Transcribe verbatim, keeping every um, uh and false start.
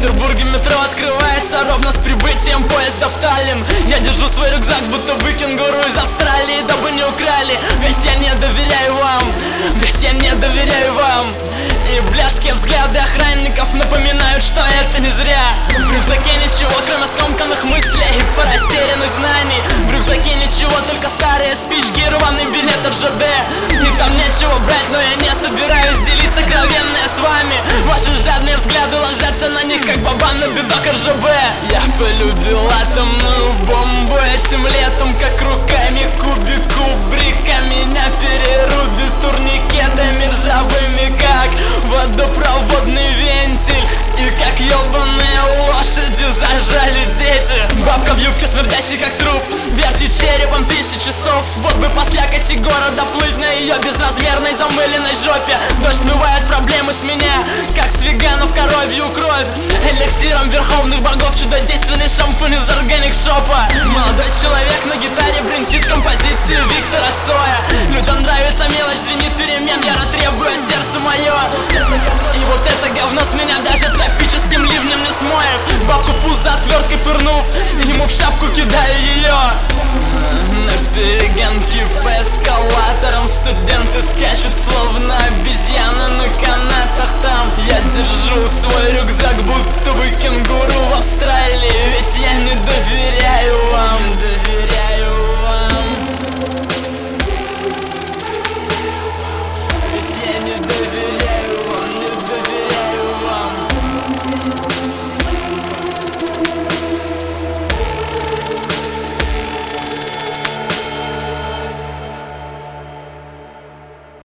Петербурге метро открывается ровно с прибытием поезда в Таллин. Я держу свой рюкзак, будто бы кенгуру из Австралии, дабы не украли. Ведь я не доверяю вам, ведь я не доверяю вам. И блядские взгляды охранников напоминают, что это не зря. В рюкзаке ничего, кроме скомканных мыслей и порастерянных знаний. В рюкзаке ничего, только старые спички и рваный билет от ЖД. И там нечего брать, но я не собираюсь делиться кровенное с вами. Ваши жадные взгляды ложатся на них, как бабан на бедок РЖБ. Я полюбил атомную бомбу этим летом, как руками кубик кубрика. Меня перерубит турникетами ржавыми, как водопроводный вентиль. И как ебаные лошади зажали дети. Бабка в юбке, смердящей как труп, вертит черепом тысячи часов. Вот бы по слякоти города плыть на ее безразмерной замыленной жопе. Дождь смывает проблемы с меня, как с веганов коровью кровь. Эликсиром верховных богов чудодейственный шампунь из органик шопа. Молодой человек на гитаре бренчит композицию Виктора Цоя. Людям нравится мелочь, звенит перемен, яро требует сердце мое. И вот это говно с меня даже тропическим ливнем не смоет. Бабку в пузо отверткой пырнув, ему в шапку кидаю ее. На перегонке по эскалаторам студенты скачут, словно обезьяны на канатах там. Я держу свой рюкзак, будто бы кенгуру в Австралии. Ведь я не доверяю вам, доверяю вам. Ведь я не доверяю.